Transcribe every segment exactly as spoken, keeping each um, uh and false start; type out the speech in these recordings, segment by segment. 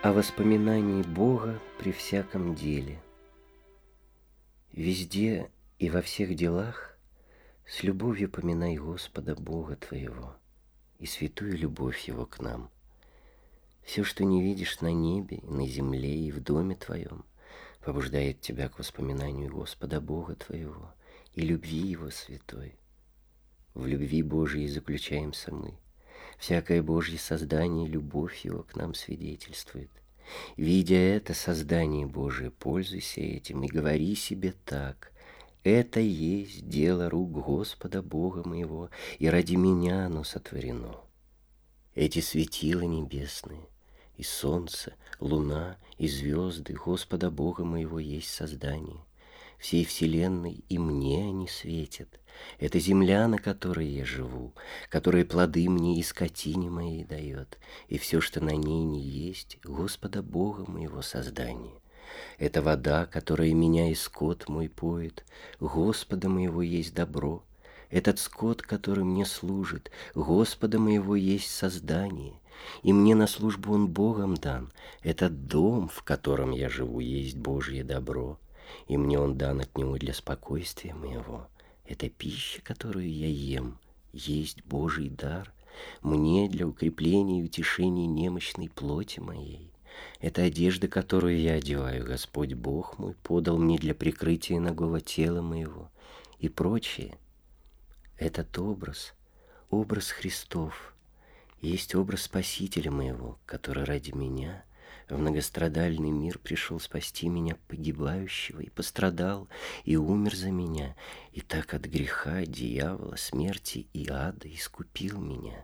о воспоминании Бога при всяком деле. Везде и во всех делах с любовью поминай Господа Бога твоего и святую любовь Его к нам. Все, что не видишь на небе, и на земле, и в доме твоем, побуждает тебя к воспоминанию Господа Бога твоего и любви Его святой. В любви Божией заключаемся мы. Всякое Божье создание любовь Его к нам свидетельствует. Видя это создание Божие, пользуйся этим и говори себе так: это есть дело рук Господа Бога моего, и ради меня оно сотворено. Эти светила небесные, и солнце, луна, и звезды Господа Бога моего есть создание. Всей вселенной и мне они светят. Это земля, на которой я живу, которая плоды мне и скотине моей дает, и все, что на ней не есть, Господа Бога моего создания. Это вода, которая меня и скот мой поет, Господа моего есть добро. Этот скот, который мне служит, Господа моего есть создание, и мне на службу он Богом дан. Этот дом, в котором я живу, есть Божье добро, и мне он дан от него для спокойствия моего. Эта пища, которую я ем, есть Божий дар мне для укрепления и утешения немощной плоти моей. Это одежда, которую я одеваю, Господь Бог мой подал мне для прикрытия нагого тела моего, и прочее. Этот образ, образ Христов, есть образ Спасителя моего, который ради меня в многострадальный мир пришел спасти меня, погибающего, и пострадал, и умер за меня, и так от греха, дьявола, смерти и ада искупил меня.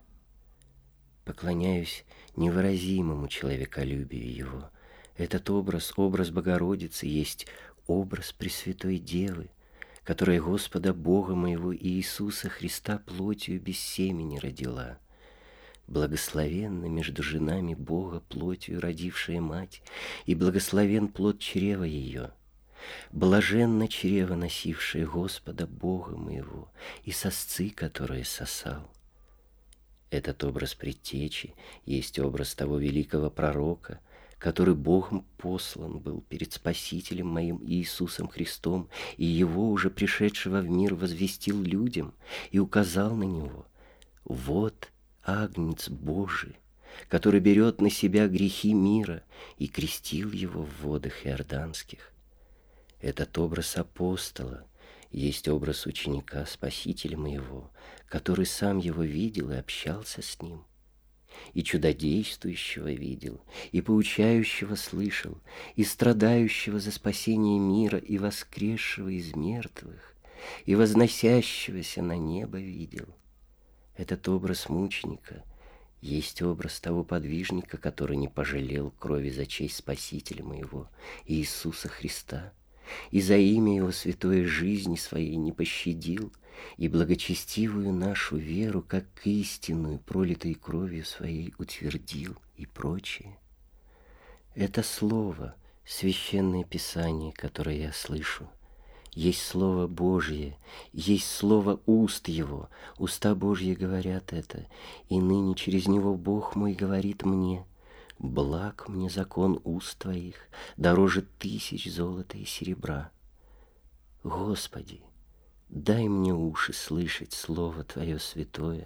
Поклоняюсь невыразимому человеколюбию Его. Этот образ, образ Богородицы, есть образ Пресвятой Девы, которая Господа Бога моего и Иисуса Христа плотью без семени родила. Благословенна между женами Бога плотью родившая мать, и благословен плод чрева ее. Блаженна чрево, носившее Господа Бога моего, и сосцы, которые сосал. Этот образ предтечи есть образ того великого пророка, который Богом послан был перед Спасителем моим Иисусом Христом, и Его, уже пришедшего в мир, возвестил людям и указал на Него. Вот Агнец Божий, который берет на себя грехи мира, и крестил его в водах иорданских. Этот образ апостола есть образ ученика Спасителя моего, который сам его видел и общался с ним, и чудодействующего видел, и поучающего слышал, и страдающего за спасение мира, и воскресшего из мертвых, и возносящегося на небо видел. Этот образ мученика есть образ того подвижника, который не пожалел крови за честь Спасителя моего, Иисуса Христа, и за имя Его святой жизни своей не пощадил, и благочестивую нашу веру, как истинную, пролитой кровью своей, утвердил, и прочее. Это слово, священное Писание, которое я слышу, есть Слово Божье, есть Слово уст Его. Уста Божьи говорят это, и ныне через Него Бог мой говорит мне: благ мне закон уст Твоих, дороже тысяч золота и серебра. Господи, дай мне уши слышать Слово Твое святое.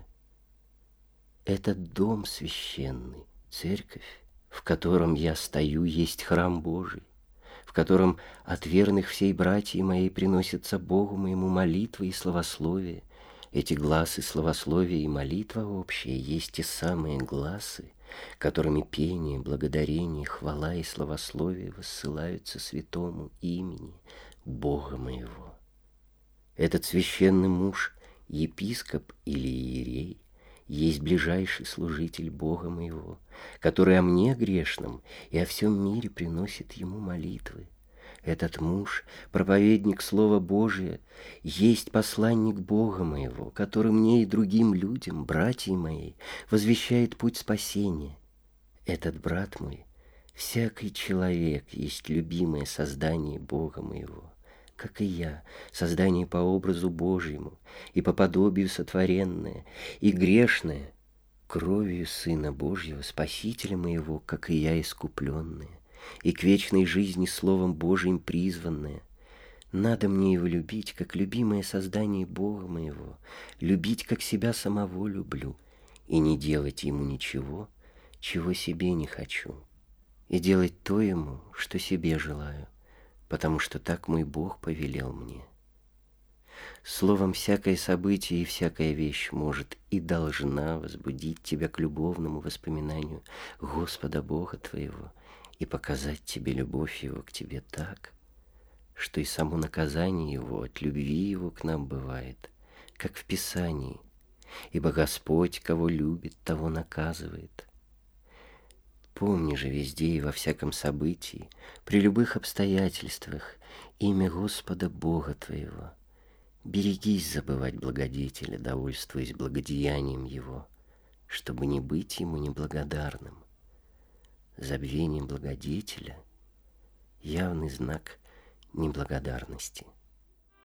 Этот дом священный, церковь, в котором я стою, есть храм Божий, в котором от верных всей братьи моей приносятся Богу моему молитвы и славословие. Эти гласы славословия и молитва общая есть те самые гласы, которыми пение, благодарение, хвала и славословие воссылаются святому имени Бога моего. Этот священный муж, епископ или иерей, есть ближайший служитель Бога моего, который о мне грешном и о всем мире приносит ему молитвы. Этот муж, проповедник Слова Божия, есть посланник Бога моего, который мне и другим людям, братьям мои, возвещает путь спасения. Этот брат мой, всякий человек, есть любимое создание Бога моего, как и я, создание по образу Божьему и по подобию сотворенное, и грешное, кровью Сына Божьего, Спасителя моего, как и я искупленная, и к вечной жизни Словом Божиим призванная. Надо мне его любить, как любимое создание Бога моего, любить, как себя самого люблю, и не делать ему ничего, чего себе не хочу, и делать то ему, что себе желаю, потому что так мой Бог повелел мне. Словом, всякое событие и всякая вещь может и должна возбудить тебя к любовному воспоминанию Господа Бога твоего и показать тебе любовь Его к тебе так, что и само наказание Его от любви Его к нам бывает, как в Писании, ибо Господь, кого любит, того наказывает. Помни же везде и во всяком событии, при любых обстоятельствах, имя Господа Бога твоего. Берегись забывать благодетеля, довольствуясь благодеянием Его, чтобы не быть Ему неблагодарным. Забвение благодетеля — явный знак неблагодарности.